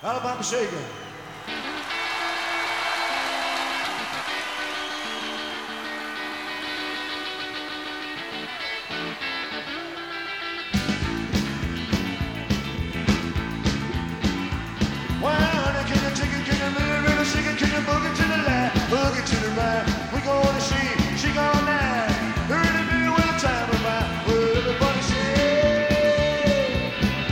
Alabama shaking. Well, honey, can you chicken, can you little, little chicken, can you boogie to the left, boogie to the right? We gonna see, she gonna die. Heard it be with a time of mine. Well, everybody say,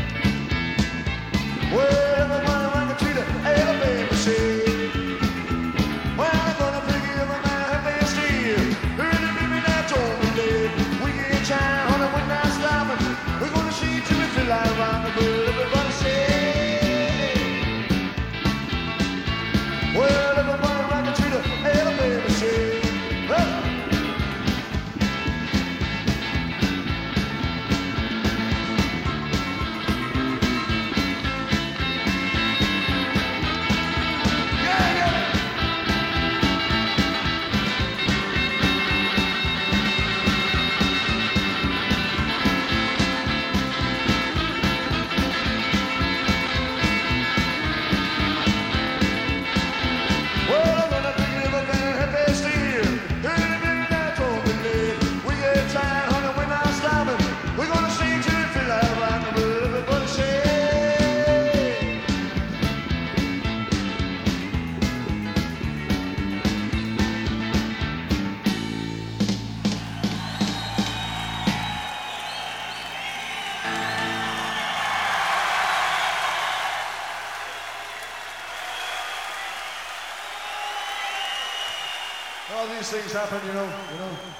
well, everybody rock it to the Alabama say. Well, I'm gonna pick you up a man, man, still. Heard it be me now, told me that we get time, honey, we're not stopping. We're gonna see till we feel like rockin'. Well, everybody say. Well, everybody rockin' to the Alabama shake. Huh? Yeah, yeah. Well, I'm gonna pick you up and happy still. Heard it be now, told me that we get tired, honey, we're not stopping. We're gonna sing till we feel like rockin'. Well, everybody say. All these things happen, you know.